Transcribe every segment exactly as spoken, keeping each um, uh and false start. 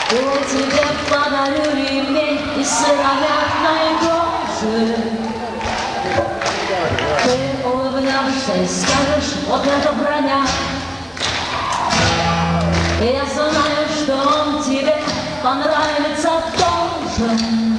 Я тебе подарю ремень из сыромятной кожи. Ты улыбнешься и скажешь, вот это броня. И я знаю, что он тебе понравится тоже.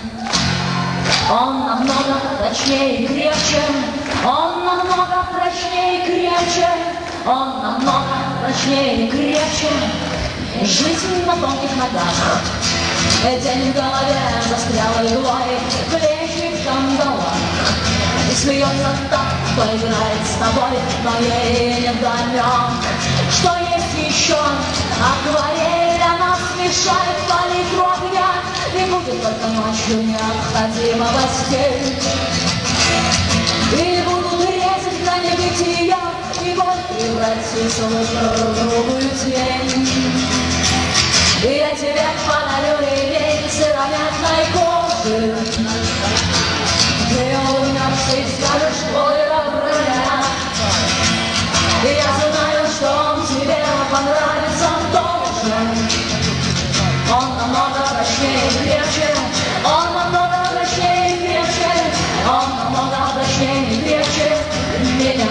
Он намного прочнее и крепче, он намного прочнее и крепче, он намного прочнее и крепче. Жизнь на тонких ногах, день в голове застрял иглой, плечи в кандалах. И смеется так, кто играет с тобой, но ей не вдомек, что есть еще акварель, она смешает палитру огня. И будет только ночью необходима постель. И будут резать на небытия, и боль превратится в грубую тень. И я тебе подарю ремень сыромятной кожи. Ты улыбнешься и скажешь, ой, броня. И я знаю, что он тебе понравится тоже. Он намного прочнее и крепче, он намного прочнее и крепче, он намного прочнее и крепче меня.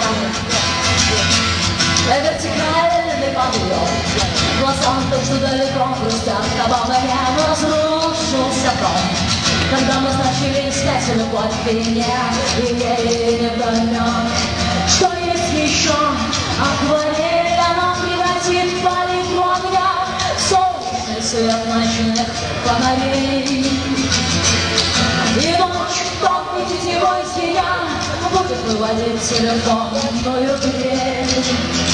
Вертикальный подъем, глазам то, что далеко грустят, кабана я разрушился дом. Когда мы значили искать любовь в вине, и ей не вдомек, что есть еще акварель, она превратит палитру огня. Свет ночных фонарей. И ночь в тонкой тетивой звеня будет выводить телефонную дверь.